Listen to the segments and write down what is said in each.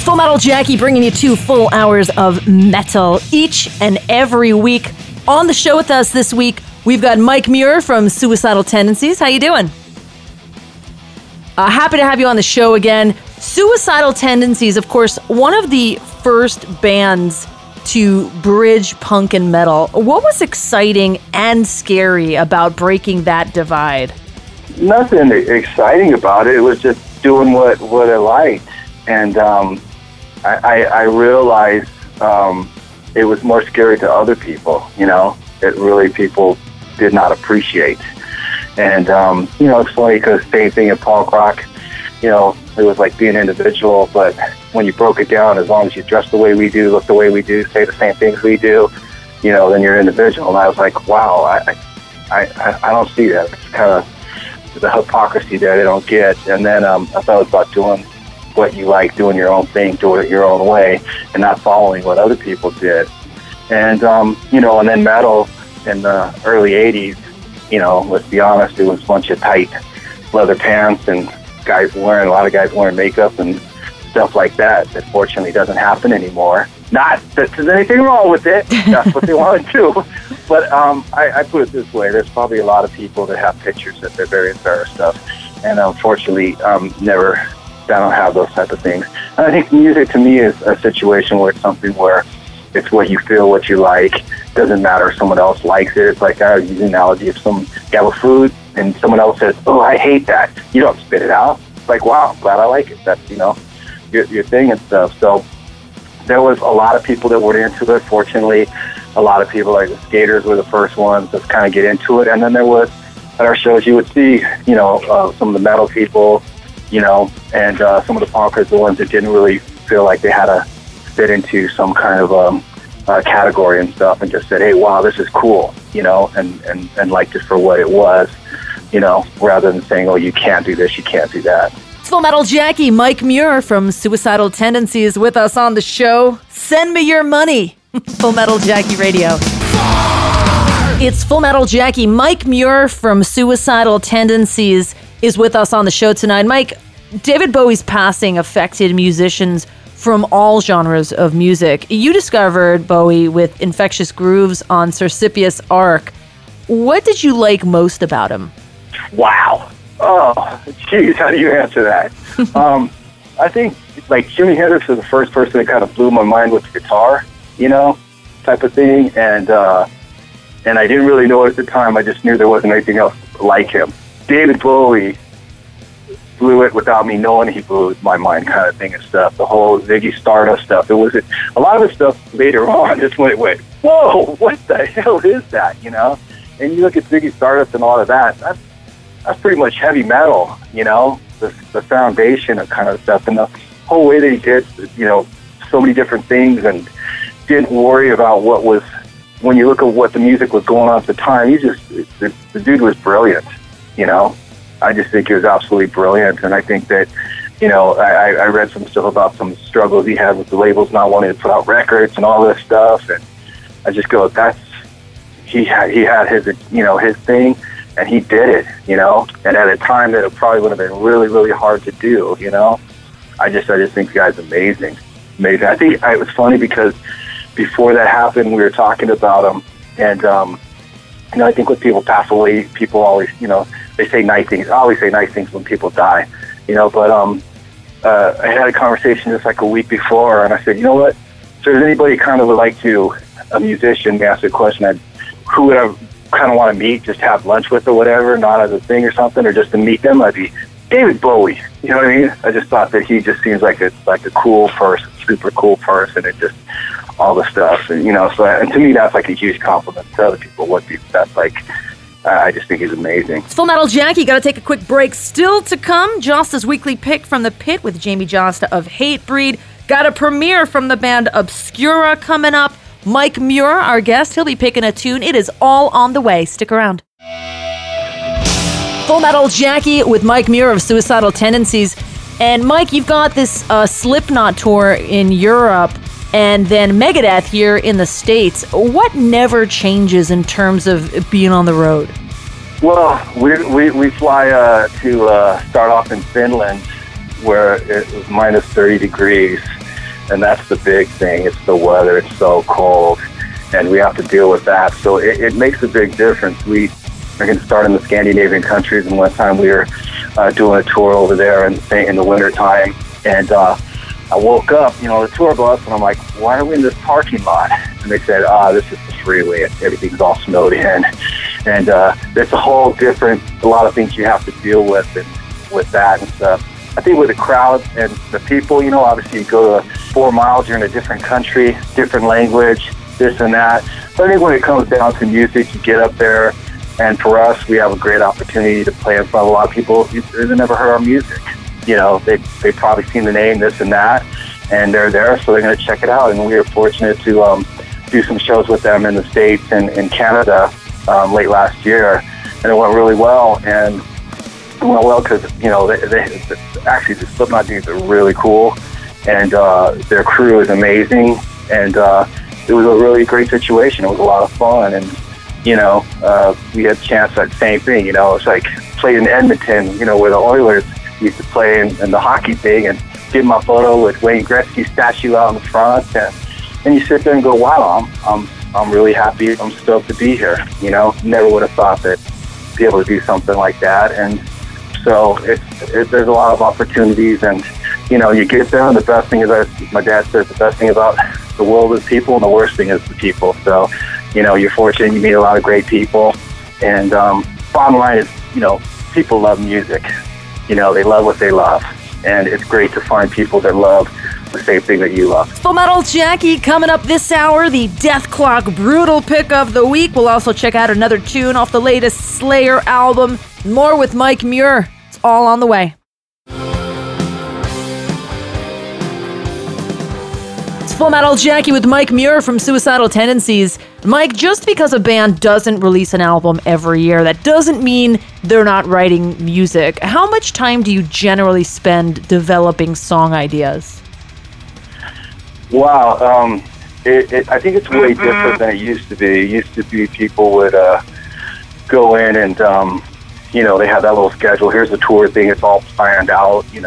Full Metal Jackie bringing you 2 full hours of metal each and every week. On the show with us this week, we've got Mike Muir from Suicidal Tendencies. How you doing? Happy to have you on the show again. Suicidal Tendencies, of course, one of the first bands to bridge punk and metal. What was exciting and scary about breaking that divide? Nothing exciting about it. It was just doing what I liked. And I realized it was more scary to other people, that really people did not appreciate. And, it's funny because same thing in punk rock, it was like being an individual, but when you broke it down, as long as you dress the way we do, look the way we do, say the same things we do, then you're an individual. And I was like, wow, I don't see that. It's kind of the hypocrisy that I don't get. And then I thought it was about doing what you like, doing your own thing, doing it your own way, and not following what other people did. And, and then metal in the early 80s, let's be honest, it was a bunch of tight leather pants and a lot of guys wearing makeup and stuff like that. That fortunately doesn't happen anymore. Not that there's anything wrong with it. That's what they want to do. But I put it this way. There's probably a lot of people that have pictures that they're very embarrassed of. And unfortunately, I don't have those type of things. And I think music to me is a situation where it's something where it's what you feel, what you like. Doesn't matter if someone else likes it. It's like I use the analogy if you have a food and someone else says, "Oh, I hate that." You don't spit it out. It's like, "Wow, I'm glad I like it." That's your thing and stuff. So there was a lot of people that were into it. Fortunately, a lot of people like the skaters were the first ones to kind of get into it. And then there was at our shows you would see some of the metal people, and some of the punkers, the ones that didn't really feel like they had to fit into some kind of category and stuff, and just said, "Hey, wow, this is cool," and liked it for what it was, rather than saying, "Oh, you can't do this, you can't do that." Full Metal Jackie, Mike Muir from Suicidal Tendencies with us on the show. Send me your money. Full Metal Jackie Radio. It's Full Metal Jackie. Mike Muir from Suicidal Tendencies is with us on the show tonight. Mike, David Bowie's passing affected musicians from all genres of music. You discovered Bowie with Infectious Grooves on Sir Scipius Arc. What did you like most about him? Wow. Oh, geez, how do you answer that? I think, like, Jimi Hendrix was the first person that kind of blew my mind with the guitar, type of thing. And I didn't really know it at the time. I just knew there wasn't anything else like him. David Bowie blew it without me knowing he blew my mind, kind of thing and stuff. The whole Ziggy Stardust stuff. It was a lot of the stuff later on. Just when it went, whoa, what the hell is that? And you look at Ziggy Stardust and all of that. That's pretty much heavy metal. The foundation of kind of stuff, and the whole way that he did, so many different things, and didn't worry about what was. When you look at what the music was going on at the time, the dude was brilliant. I just think he was absolutely brilliant, and I think that, I read some stuff about some struggles he had with the labels not wanting to put out records and all this stuff, and I just go, he had his, his thing, and he did it, and at a time that it probably would have been really, really hard to do, I just think the guy's amazing. I think it was funny because before that happened, we were talking about him, and, I think when people pass away, people always, they say nice things. I always say nice things when people die, but I had a conversation just like a week before, and I said, you know what, if there's anybody kind of would like to, a musician, ask a question, who would I kind of want to meet, just have lunch with or whatever, not as a thing or something, or just to meet them, I'd be David Bowie. You know what I mean? I just thought that he just seems like a cool person, super cool person, and just all the stuff, and and to me that's like a huge compliment. To other people, that's like. I just think he's amazing. It's Full Metal Jackie. Got to take a quick break. Still to come, Josta's weekly pick from the pit with Jamie Josta of Hatebreed. Got a premiere from the band Obscura coming up. Mike Muir, our guest, he'll be picking a tune. It is all on the way. Stick around. Full Metal Jackie with Mike Muir of Suicidal Tendencies. And Mike, you've got this Slipknot tour in Europe and then Megadeth here in the States. What never changes in terms of being on the road? Well, we fly to start off in Finland, where it was minus 30 degrees, and that's the big thing. It's the weather. It's so cold, and we have to deal with that. So it makes a big difference. We are going to start in the Scandinavian countries, and one time we were doing a tour over there in the wintertime, and I woke up, the tour bus, and I'm like, why are we in this parking lot? And they said, this is the freeway. Everything's all snowed in. And there's a lot of things you have to deal with that and stuff. I think with the crowd and the people, obviously you go to 4 miles, you're in a different country, different language, this and that. But I think when it comes down to music, you get up there, and for us, we have a great opportunity to play in front of a lot of people who've never heard our music. They've probably seen the name, this and that, and they're there, so they're going to check it out. And we were fortunate to do some shows with them in the States and in Canada late last year, and it went really well. And it went well because, actually the Slipknot dudes are really cool, and their crew is amazing, and it was a really great situation. It was a lot of fun, and, we had a chance at the same thing, it's like played in Edmonton, where the Oilers used to play in the hockey thing, and did my photo with Wayne Gretzky's statue out in the front, and you sit there and go, wow, I'm really happy, I'm stoked to be here, never would have thought that be able to do something like that. And so there's a lot of opportunities, and you get there, and the best thing is, my dad says, the best thing about the world is people, and the worst thing is the people. So you're fortunate, you meet a lot of great people, and bottom line is, people love music. They love what they love, and it's great to find people that love the same thing that you love. Full Metal Jackie coming up this hour, the Dethklok Brutal Pick of the Week. We'll also check out another tune off the latest Slayer album. More with Mike Muir. It's all on the way. It's Full Metal Jackie with Mike Muir from Suicidal Tendencies. Mike, just because a band doesn't release an album every year, that doesn't mean they're not writing music. How much time do you generally spend developing song ideas? Wow, I think it's way different than it used to be. It used to be people would go in and, they have that little schedule. Here's the tour thing. It's all planned out, it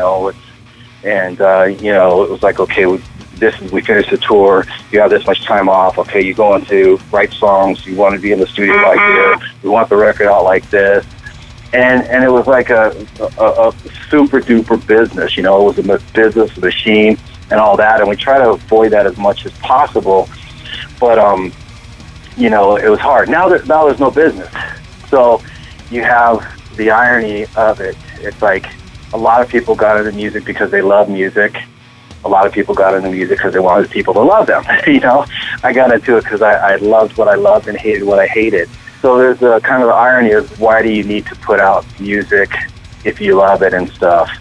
was like, okay, we finished the tour, you have this much time off, okay, you're going to write songs, you want to be in the studio like this, we want the record out like this. And it was like a super duper business, it was a business machine and all that, and we try to avoid that as much as possible. But it was hard. Now there's no business, so you have the irony of it. It's like a lot of people got into music because they love music. A lot of people got into music because they wanted people to love them. I got into it because I loved what I loved and hated what I hated. So there's a kind of the irony of, why do you need to put out music if you love it and stuff?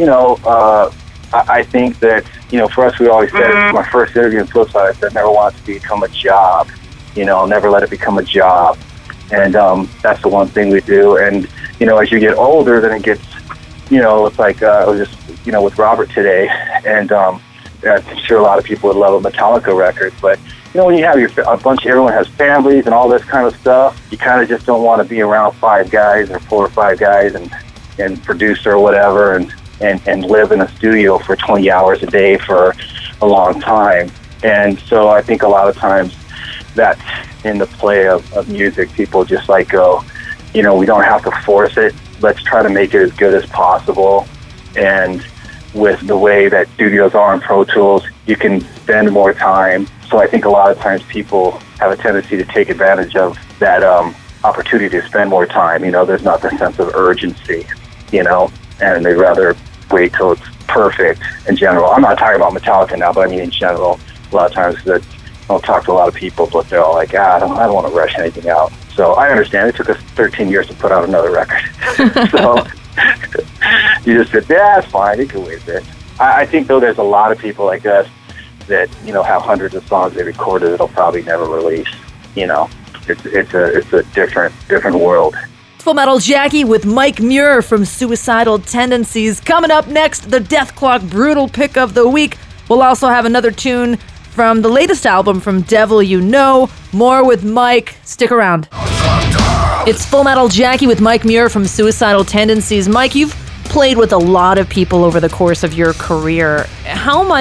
I think that, for us, we always said, my first interview in Flipside, I said, never want it to become a job. Never let it become a job. And that's the one thing we do. And, as you get older, then it gets, it's like, I was just, with Robert today, and I'm sure a lot of people would love a Metallica record, but, when you have everyone has families and all this kind of stuff, you kind of just don't want to be around 5 guys or 4 or 5 guys and producer or whatever, and live in a studio for 20 hours a day for a long time. And so I think a lot of times that's in the play of music. People just like go, we don't have to force it. Let's try to make it as good as possible. And with the way that studios are in Pro Tools, you can spend more time. So I think a lot of times people have a tendency to take advantage of that opportunity to spend more time. There's not the sense of urgency, and they'd rather wait till it's perfect in general. I'm not talking about Metallica now, but I mean in general. A lot of times that I'll talk to a lot of people, but they're all like, I don't want to rush anything out. So I understand. It took us 13 years to put out another record. So you just said, yeah, it's fine. You can wait a bit. I think, though, there's a lot of people like us that, have hundreds of songs they recorded that'll probably never release. It's a different world. Full Metal Jackie with Mike Muir from Suicidal Tendencies. Coming up next, the Dethklok Brutal Pick of the Week. We'll also have another tune from the latest album from Devil You Know. More with Mike. Stick around. It's Full Metal Jackie with Mike Muir from Suicidal Tendencies. Mike, you've played with a lot of people over the course of your career. How much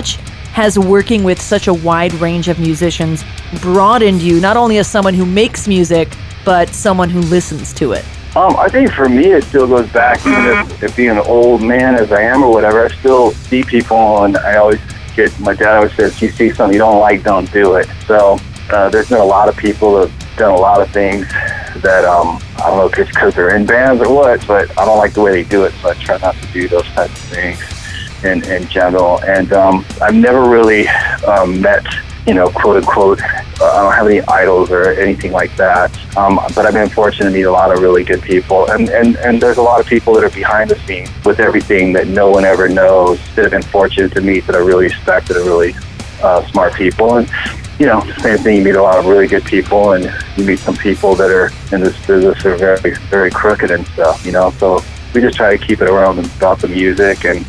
has working with such a wide range of musicians broadened you, not only as someone who makes music, but someone who listens to it? I think for me, it still goes back, even if being an old man as I am or whatever, I still see people, and I always my dad always says, you see something you don't like, don't do it. So there's been a lot of people that have done a lot of things that, I don't know if it's because they're in bands or what, but I don't like the way they do it, so I try not to do those types of things in general. And I've never really met, quote unquote, I don't have any idols or anything like that. But I've been fortunate to meet a lot of really good people. And there's a lot of people that are behind the scenes with everything that no one ever knows that have been fortunate to meet that I really respect, that are really smart people. And, same thing, you meet a lot of really good people, and you meet some people that are in this business that are very, very crooked and stuff, So we just try to keep it around about the music and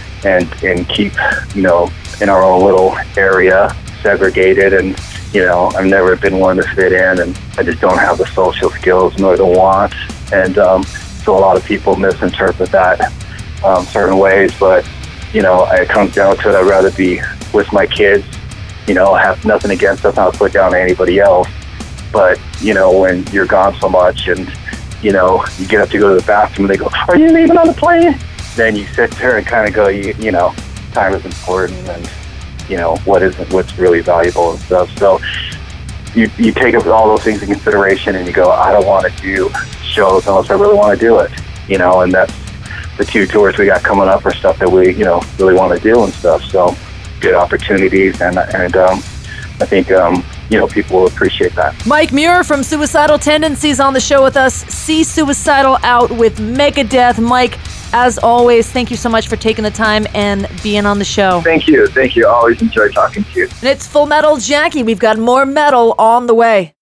keep, in our own little area, segregated. And I've never been one to fit in, and I just don't have the social skills nor the want. And so a lot of people misinterpret that certain ways. But it comes down to it. I'd rather be with my kids. Have nothing against us, not put down to anybody else. But when you're gone so much, and you get up to go to the bathroom, and they go, "Are you leaving on the plane?" Then you sit there and kind of go, time is important, and what's really valuable and stuff. So you take up all those things in consideration, and you go, I don't want to do shows unless I really want to do it, and that's the 2 tours we got coming up are stuff that we, really want to do and stuff. So good opportunities, and I think, people will appreciate that. Mike Muir from Suicidal Tendencies on the show with us. See Suicidal out with Megadeth. Mike, as always, thank you so much for taking the time and being on the show. Thank you. I always enjoy talking to you. And it's Full Metal Jackie. We've got more metal on the way.